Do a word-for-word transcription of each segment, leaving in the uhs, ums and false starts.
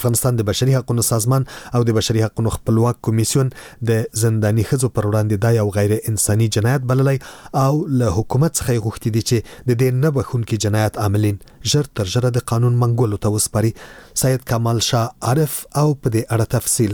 افغانستان د بشري حقوقو سازمان او د بشري حقوقو خپلواک کمیسیون د زنداني ښځو پر وړاندې دا یو غیر انساني جنایت بللی او له حکومت څخه غوښتي دي چې د دې نه بخښونکي جنایت عاملین ژر تر ژره د قانون منګولو ته وسپاري. سید کمال شاه عارف او په دې اړه تفصیل.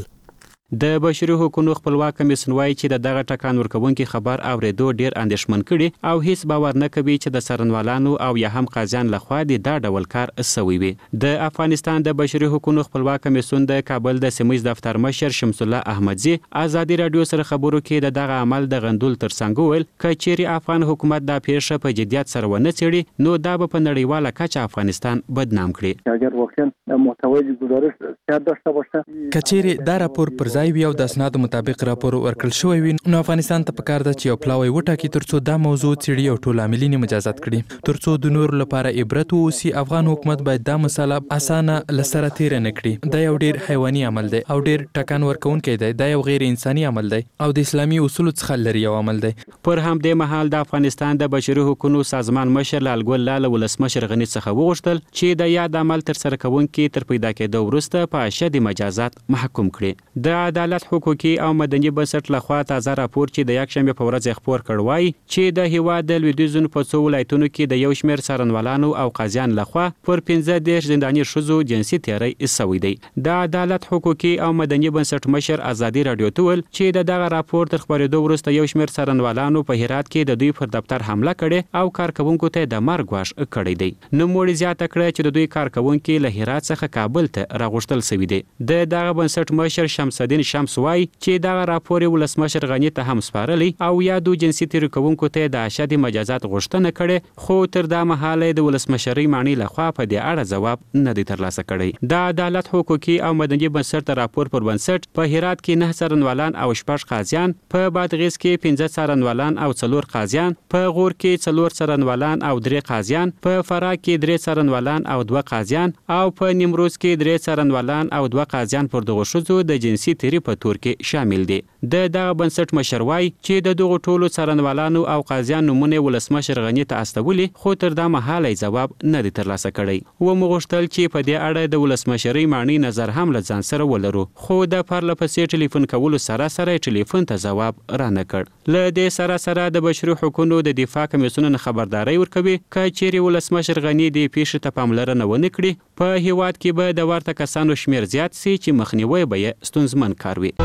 د بشري حقوقو خپلواک کمیسیون وایي چې د دغه ټکان ورکوونکي خبر اورېدو ډیر اندېښمن کړي او هیڅ باور نه کوي چې د څارنوالانو او یا هم قاضیان لخوا د دا ډول کار سوی وي. د افغانستان د بشري حقوقو خپلواک کمیسیون د کابل د سیمه ییز دفتر مشر شمس الله احمدزي ازادي رادیو سره خبرو کې د دغه عمل د غندول ترڅنګ ویل کچېری افغان حکومت د پیښه په جدیت سره ونه څېړي نو دا به په نړیواله کچه افغانستان بدنام کړي. اگر واقعا متوجه گزارش زیاد داشته باشه کچېری دا راپور پر ځای وي او د اسنادو مطابق راپور ورکړل شوی وي نو افغانستان ته پکار ده چې یو پلاوی وټاکي ترڅو دا موضوع څېړي او ټول عاملین مجازات کړي ترڅو د نور لپاره عبرت ووسی. افغان حکومت باید دا مسله اسانه لسره تیر نه کړي. دا یو ډیر حیواني عمل دی او ډیر ټکان ورکونکی دی. دا یو غیر انساني عمل دی او د اسلامي اصولو څخه لري یو عمل دی. پر همدې مهال د افغانستان د بشري حقوقو سازمان مشر لالګل لاله ولسمشر غنی څخه وغوښتل چې د یاد عمل تر سره کوونکي تر پیدا کېدو وروسته په اشد مجازات محکوم کړي. د عدالت حقوقي او مدني بنسټ لخوا تازه راپور چې د یکشنبه په ورځ خبر کړوای چې د هیواد د لویدیځو په څو ولایتونو کې د یو شمېر څارنوالانو او قاضیان لخوا پر پنځه دېرش زنداني ښځو جنسي تیری سوی دی. د عدالت حقوقي او مدني بنسټ مشر ازادي رادیو ته ویل چې د دغه راپور تر خبرېدو وروسته یو شمېر څارنوالانو په هرات کې د دوی پر دفتر حمله کړې او کارکوونکو ته د مرګ غواړ کړی دی. نوموړي زیاته کړه چې د دوی کارکوونکي له هرات څخه کابل ته راغوښتل شوی دی. د دغه بنسټ مشر شمس الدین شمس وایي چې دغه راپور ولسمشر غنی ته هم سپارلی او یادو جنسي تیری کوونکو ته د اشد مجازات غوښتنه کړې خو تر دا مهاله د ولسمشرۍ معنی لخوا په دې اړه ځواب نه دی ترلاسه کړی. د عدالت حقوقي او مدني بنسټ راپور پر بنسټ په هرات کې نه څارنوالان او شپږ قاضیان، په بادغیس کې پنځه څارنوالان او څلور قاضیان، په غور کې څلور څارنوالان او درې قاضیان، په فراه کې درې څارنوالان او دوه قاضیان او په نیمروز کې درې څارنوالان او دوه قاضیان پر دغه ښځو د جنسي تیری په تور کې شامل دي. د دغه بنسټ مشر وایي چې د دغه ټولو څارنوالانو او قاضیان نومونه ولسمشر غنی ته استولي خو تر دا مهاله ځواب نه دی ترلاسه کړی. و مغوښتل چې په دې اړه د ولسمشرۍ معنی نظر هم له ځان سره ولرو خو د پرله پسې ټلیفون کولو سره سره ټلیفون ته ځواب را نه کړ. له دې سره سره د بشري حقوقو د دفاع کمیسیون خبرداري ورکوي که چیرې ولسمشر غنی د پیښې ته پاملرنه ونه کړي په هیواد کې به د ورته کسانو شمیر زیات سي چې مخنیوي به یې ستونزمن کار وي.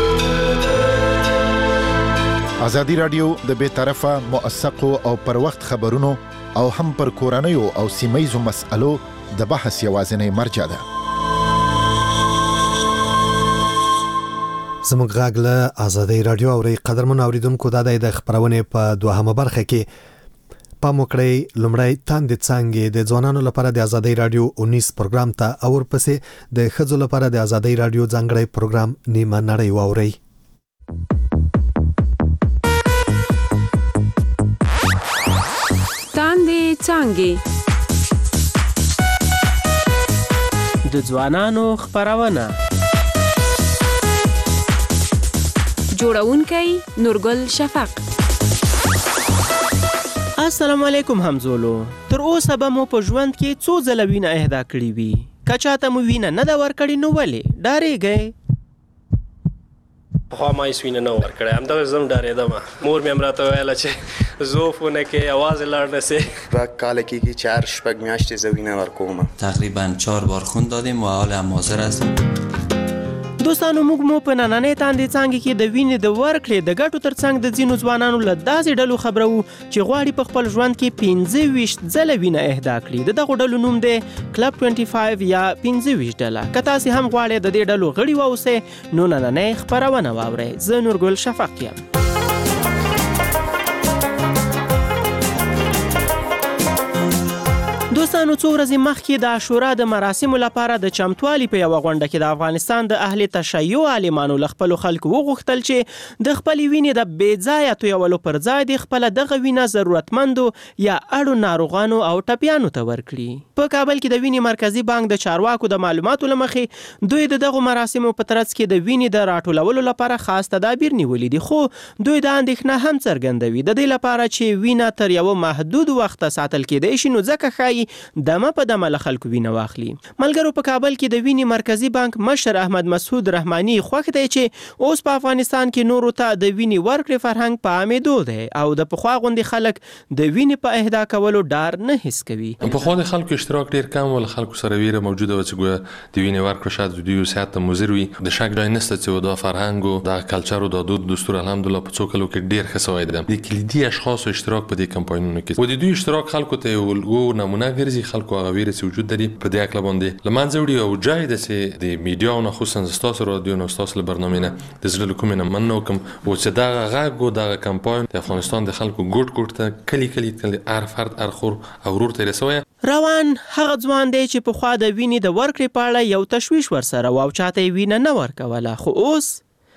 ازادي رادیو د بې طرفه موثقو او پر وخت خبرونو او هم پر کورنیو او سیمه‌ییزو مسألو د بحث یوازینی مرجع ده. زموږ غږ له ازادي رادیو او قدرمن اوریدونکو د د خبرونې په دوهمه برخه کې پام وکړئ. لومړی تاندې څانګې د ځوانانو لپاره د ازادي رادیو انیس پروګرام ته او ورپسې د ښځو لپاره د ازادي رادیو ځانګړی پروګرام نیمه نړۍ واورئ. تاندې څانګې د ځوانانو خبرونه جوړونکی نورګل شفق. السلام علیکم همزولو. تر اوسه به مو په ژوند کې څو ځله وینه اهدا کړې وي. که چاته مو وینه نه ده ورکړې نو ولې ډارېږئ؟ پخوا ما هېڅ وینه نه ورکړی، همدغه زه هم ډارېدم. مور مې هم راته ویله چې زوف ونه کې یوازې لاړ نه سې. دوه کاله کېږي چې هر شپږ میاشتې زه وینه ورکوم. تقریبا چهار بار خون دادیم و حال هم حاضر هستیم. دوستانو موږ مو په نننۍ تاندې څانګې کې د وینې د ورکړې د ګټو ترڅنګ د ځینو ځوانانو له داسې ډلو خبرو چې غواړي په خپل ژوند کې پنځه ویشت ځله وینه اهدا کړي. د دغو ډلو نوم دی کلب پنځه پنځه یا پنځه ویشت ډله. که تاسې هم غواړئ د دې ډلو غړي واوسئ نو نننۍ خپرونه واورئ. زه نورګل شفق یم. دوستانو څو ورځې مخکې د عاشورا د مراسمو لپاره د چمتوالي په یوه غونډه کې د افغانستان د اهل تشیع عالمانو له خپلو خلکو وغوښتل چې د خپلې وینې د بې ځایه تویولو پر ځای د خپله دغه وینه ضرورتمندو یا اړو ناروغانو او ټپیانو ته ورکړي. په کابل کې د وینې مرکزي بانک د چارواکو د معلوماتو له مخې دوی د دغو مراسمو په ترڅ کې د وینې د راټولولو لپاره خاص تدابیر نیولي دي، خو دوی د اندېښنه هم څرګندوي د دې لپاره چې وینه تر یوه محدود وخته ساتل کېدی شي نو ځکه ښایي چې دمه په دمه له خلکو وینه واخلي. ملګرو په کابل کې د وینې مرکزی بانک مشر احمد مسعود رحماني خوښ دی چې اوس په افغانستان کې نورو ته د وینې ورکړې فرهنګ په عامېدو دی او د پخوا غوندې خلک د وینې په اهدا کولو ډار نه حس کوي. پخوا د خلکو اشتراک ډیر کم ول، خلکو سره ویره موجوده و چې ګویا د وینې ورکړه شاید د دوی صحت ته مضر وي. د شک ځای نشته چې دا فرهنګ او د کلچر او د دود دستور الحمدلله په څو کلو کې ډیر ښه سوی دی. د کلیدي اشخاصو اشتراک په دې کمپاینونو کې و د دوی اشتراک خلکو ته یو الګو نمونه ګرځي، خلکو هغه ویره چې وجود لري په دې اکله باندې لمانځه وړي او جای د چې د میډیا او خصوصا ستاسو رادیو او ستاسو برنامه نه د زړه کوم نه مننه کوم او چې دا غاګو دا کمپاین د افغانستان د خلکو ګډ ګډ ته کلی کلی کلی هر فرد هر خور او ورور ته رسوي. روان هغه ځوان دی چې په خوا د وینې د ورکړې په اړه یو تشویش ورسره و او چاته یې وینه نه ورکوله، خو اوس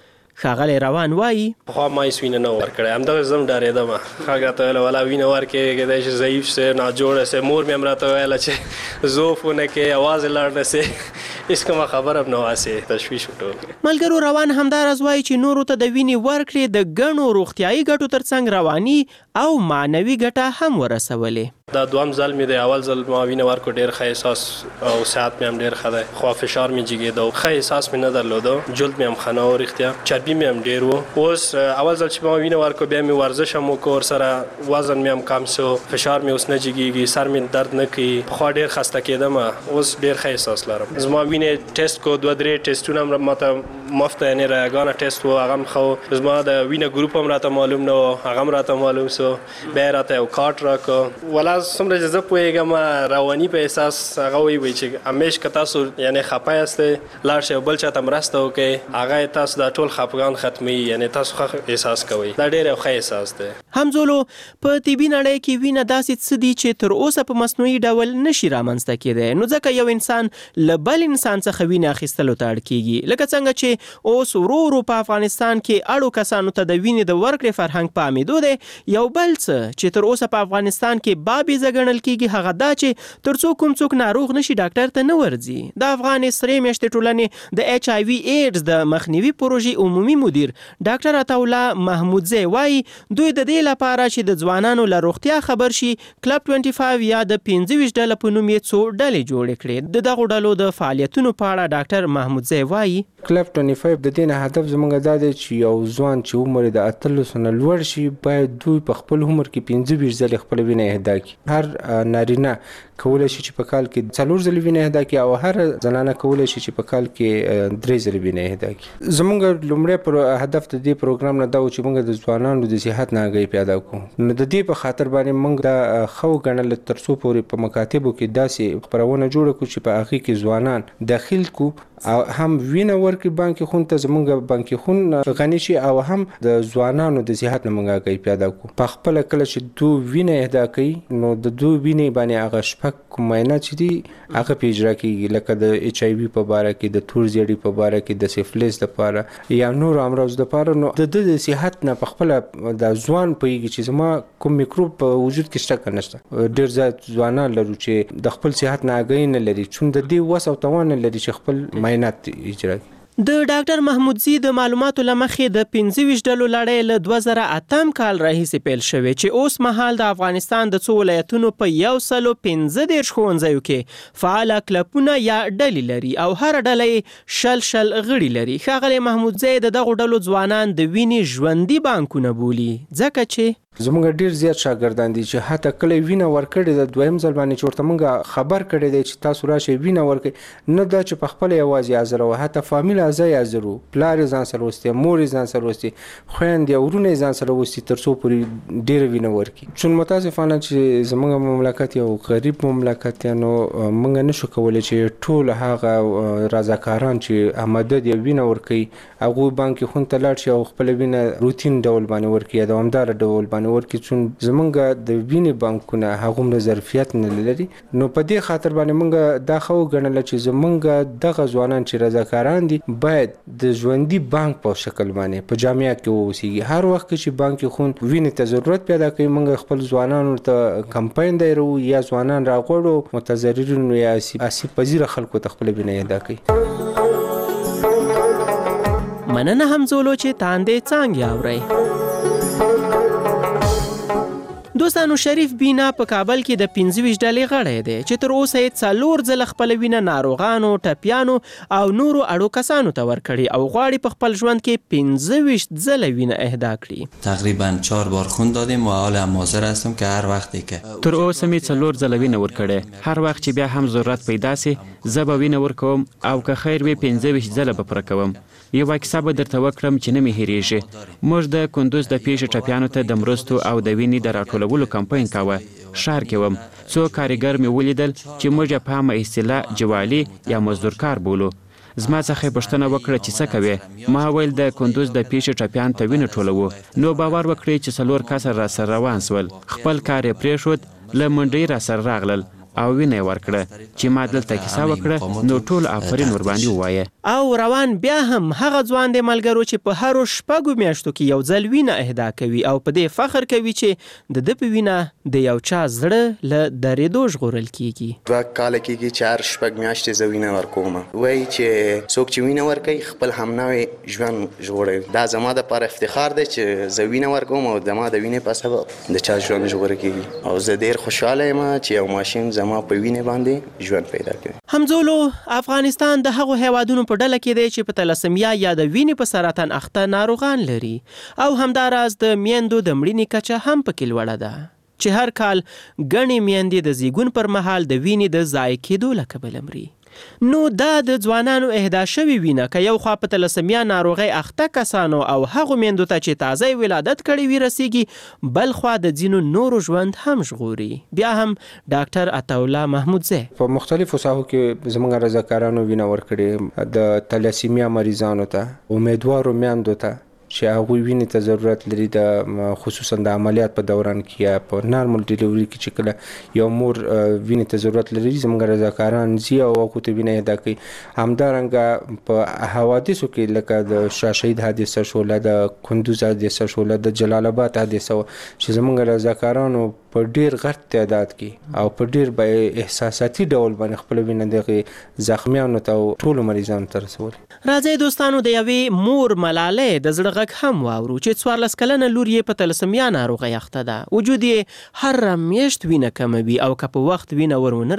ښاغلی روان وایي پخوا ما هېڅ وینه نه ورکړی، همدغه زه هم ډارېدم. خلک راته ویله ولا وینه ورکړې کیدای شي ضعیف سې ناجوړه سې. مور مې هم راته ویله چې ضعف ونه کې یوازې لاړ نه سې. هېڅ کومه خبره هم نه واسې تشویش وټول. ملګرو روان همداراز وایي چې نورو ته د وینې ورکړې د ګڼو روغتیایي ګټو ترڅنګ رواني او معنوي ګټه هم ورسولې. دا دوام ځل مې دی، اول ځل ما وینه ورکړو ډېر ښه احساس او صحت مې هم ډېر ښه دی، خو فشار مې جګېده، ښه احساس مې نه درلوده، جلد مې هم ښه نه و، رښتیا چربي مې هم ډېر و. اوس اول ځل چې ما وینه ورکړو بیا مې ورزش هم وکړو، ورسره وزن مې هم کم سو، فشار مې اوس نه جګېږي، سر مې درد نه کوي. پخوا ډېر خسته کېدم، اوس ډېر ښه احساس لرم. زما وینې ټیسټ کو دوه درې ټیسټونه هم ماته مفت یعنې رایګانه ټیسټ و، هغه هم ښه و. زما د وینه ګروپ هم راته معلوم نه و، هغه هم راته معلوم سو. بیا یې راته یو کارت راکړو. ولا څومره چې زه پوهېږم رواني په احساس هغه وایي چې همیش که تاسو یعنې خفه یاستئ لاړ شئ او بل چاته مرسته وکړئ، هغه یې تاسو دا ټول خفګان ختموي، یعنې تاسو ښه احساس کوئ. دا ډېر یو ښه احساس دی. همزولو په طبي نړۍ کې وینه داسې څه دي چې تر اوسه په مصنوعي ډول نشي رامنځته کېدی، نو ځکه یو انسان له بل انسان څخه وینه اخیستلو ته اړ کېږي. لکه څنګه چې اوس ورو ورو په افغانستان کې اړو کسانو ته د وینې د ورکړې فرهنګ په عامېدو دی. یو بل څه چې تر اوسه په افغانستان کې بابیزه ګڼل کېږي هغه دا چې تر څو کوم څوک ناروغ نشي ډاکټر ته نه ورځي. د افغان سرې میاشتې ټولنې د ایچ آی وي ایډز د مخنیوي پروژې عمومي مدیر ډاکټر عطاالله محمودزی وایي دوی د دې لپاره چې د ځوانانو له روغتیا خبر شي کلب پنځه پنځه یا د پنځه ویشت ډله په نوم یې څو ډلې جوړې کړې. د دغو ډلو د فعالیتونو په اړه ډاکټر محمودزی وایي کلب پنځه پنځه د دې نه هدف زموږ دا دی چې یو ځوان چې عمر د اتلسو نه لوړ شي باید دوی په خپل عمر کې پنځه ویشت ځلې خپل وینه اهدا کړي. هر نارینه کولای شي چې په کال کې څلور ځلې وینه اهدا کړي او هر زنانه کولای شي چې په کال کې درې ځلې وینه اهدا کړي. زموږ لومړی پر هدف د دې پروګرام نه دا و چې موږ د ځوانانو د صحت نه آګاهي پیدا کړو. نو د دې په خاطر باندې موږ دا خو ګڼل تر څو پورې په مکاتبو کې داسې خپرونه جوړه کړو چې په هغې کې ځوانان داخل کو او هم وینه ورکړي بانکي خون ته زموږ بانکي خون غني شي او هم د ځوانانو د صحت نه موږ آګاهي پیدا کړو. په خپله کله چې دو وینه اهدا کوي نو د دو وینې باندې هغه شپږ معاینه چې دي هغه پې اجرا کېږي، لکه د ایچ آی وي په باره کې، د تور زیړي په باره کې، د سفلیس دپاره یا نورو امراضو دپاره. نو د ده د صحت نه په خپله د ځوان پوهېږي چې زما کوم میکروب په وجود کې شته که نشته. ډېر زیات ځوانان لرو چې د خپل صحت نه آګاهي نه لري، چون د دې وس او توان نه لري چې خپل معاینات اجرا کړي. د ډاکټر محمودزی د معلوماتو له مخې د پنځه ویشت ډلو لړۍ له دوه زره اتم کال راهیسې پیل شوې چې اوس مهال د افغانستان د څو ولایتونو په یو سلو پنځه دېرش ښوونځیو کې فعاله کلبونه یا ډلې لري او هره ډله یې شل شل غړي لري. ښاغلی محمودزی د دغو ډلو ځوانان د وینې ژوندي بانکونه بولي ځکه چې زموږ ډیر زیات شاګردان دي چې حتی کله وینه ورکړې د دویم ځل باندې چې ورته موږ خبر کړی دی چې تاسو راشئ وینه ورکړئ، نه دا چې په خپله یوازې حاضر وو، حتی فامیل اعضا یې حاضر وو، پلار یې ځان سره وستې، مور یې ځان سره وستې، خویندې او وروڼه یې ځان سره وستې تر څو پورې ډېره وینه ورکړي. چون متاسفانه چې زموږ مملکت یو غریب مملکت دی نو موږ نشو کولی چې ټول هغه رضاکاران چې آماده دي وینه ورکوي هغوی بانکي خون ته لاړ شي او خپله وینه روتین ډول باندې ورکړي یا دوامداره ډول باندې ورکړي، چون زمونږ د وینې بانکونه هغومره ظرفیت نه لري. نو په دې خاطر باندې مونږ دا خو وګڼله چې زمونږ دغه ځوانان چې رضاکاران دي باید د ژوندي بانک په شکل باندې په جامعه کې واوسیږي. هر وخت چې بانکي خون وینې ته ضرورت پیدا کوي مونږ خپل ځوانانو ته کمپاین دایرو یا ځوانان راغواړو متضررینو یا آسیب پذیره خلکو ته خپله وینه اهدا کوي. مننه همزولو چې تاندې څانګې اورئ. دوستانو شریف بینا په کابل کې د پنځه ویشت ډلې غړی دی چې تر اوسه یې څلور ځله خپله وینه ناروغانو، ټپیانو او نورو اړو کسانو ته ورکړي او غواړي په خپل ژوند کې پنځه ویشت ځله وینه اهدا کړي. تقریبا چهار بار خون دادیم و حال هم حاضر هستم که هر وقتی که تر اوسه مې څلور ځله وینه ورکړې. هر وخت چې بیا هم ضرورت پیدا سي زه به وینه ورکوم او که خیر وي پنځه ویشت ځله به پوره کوم. یوه کیسه به درته وکړم چې نه مې هېرېږي. موږ د کندوز د پیښې ټپیانو ته د مرستو او د وینې د راټولولو کمپاین کاوه. ښار کې وم، څو کارګر مې ولیدل چې موږ یې په عامه اصطلاح جوالي یا مزدورکار بولو. زما څخه یې پوښتنه وکړه چې څه کوې؟ ما ویل د کندوز د پیښې ټپیانو ته وینه ټولوو. نو باور وکړئ چې څلور کسه راسره روان سول. خپل کار یې پرېښود، له منډۍ راسره راغلل او وینه یې ورکړه. چې ما دلته کیسه وکړه نو ټول آفرین ورباندې ووایه. او روان بیا هم هغه ځوان دی ملګرو چې په هرو شپږو میاشتو کې یو ځل وینه اهدا کوي او په دې فخر کوي چې د ده په وینه د یو چا زړه له درېدو ژغورل کیږي. دوه کاله کېږي چې هر شپږ میاشتې زه وینه ورکوم. وایي چې څوک چې وینه ورکوي خپل همنوی ژوند ژغوروي. دا زما دپاره افتخار دی چې زه وینه ورکوم او زما د وینې په سبب د چا ژوند ژغوره کېږي. او زه ډېر خوشحاله یم چې یو ماشین زما په وینې باندې ژوند پیدا کوي. همزولو افغانستان د هغو هیوادونو په ډله کې دی چې په تلسمیا یا د وینې په سرطان اخته ناروغان لري او همداراز د میندو د مړینې کچه هم پکې لوړه ده چې هر کال ګڼې میندې د زیږون پر مهال د وینې د ضایع کېدو له کبله مري. نو دا د ځوانانو اهدا شوې وینه که یو خوا په تلسمیا ناروغۍ اخته کسانو او هغو میندو ته چې تازه ولادت کړی وي رسیږي، بل خوا د ځینو نورو ژوند هم ژغوري. بیا هم ډاکټر عطاالله محمودزی په مختلفو ساحو کې زموږ رضاکارانو وینه ورکړې، د تلسمیا مریضانو ته، امیدوارو میندو ته چې هغوی وینې ته ضرورت لري، د خصوصا د عملیات په دوران کې یا په نارمل ډیلیوري کې چې کله یو مور وینې ته ضرورت لري زموږ رضاکاران ځي او هغو ته وینه اهدا کوي. همدارنګه په حوادثو کې لکه د شاه شهید حادثه شوله، د کندوز حادثه شوله، د جلال آباد حادثه وه چې زموږ رضاکارانو په ډیر غټ تعداد کې او په ډیر به احساساتي ډول باندې خپل وینه دغه زخمیانو ته او ټولو مریضانو ته رسول. راځئ دوستانو د یوې مور ملالۍ د زړه غږ هم واورو چې څوارلس کلنه لور یې په تلسمیا ناروغۍ اخته ده. وجود یې هر میاشت وینه کموي او که په وخت وینه ور ونه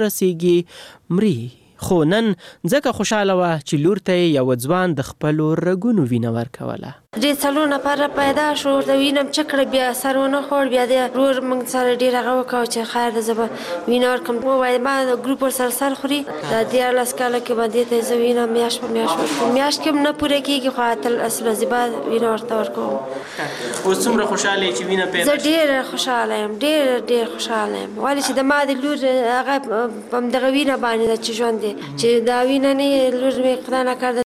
رسیږي مري. خو نن ځکه خوشحاله وه چې لور ته یې یو ځوان د خپلو رګونو وینه ورکوله. ډېر څلور نفره پیدا شو، ورته وینم چک کړه، بیا سر ونه خوړ. بیا د ورور موږ سره ډېر هغه وکړو چې خیر ده زه به وینه ورکړم. ووایي ما د ګروپ ورسره سر خوري، دا دیارلس کاله کې به دې ته زه وینه میاشت په میاشت ورکوم. میاشت کې هم نه پوره کېږي خو اتلس ورځې بعد وینه ورته ورکوم. اوس څومره خوشحاله یې چې وینه پیدا زه ډېره خوشحاله یم، ډېر ډېر خوشحاله یم. ولې چې د ما د لور هغه په همدغه وینه باندې ده چې ژوند دی، چې دا وینه نه لور مې خدای نکرده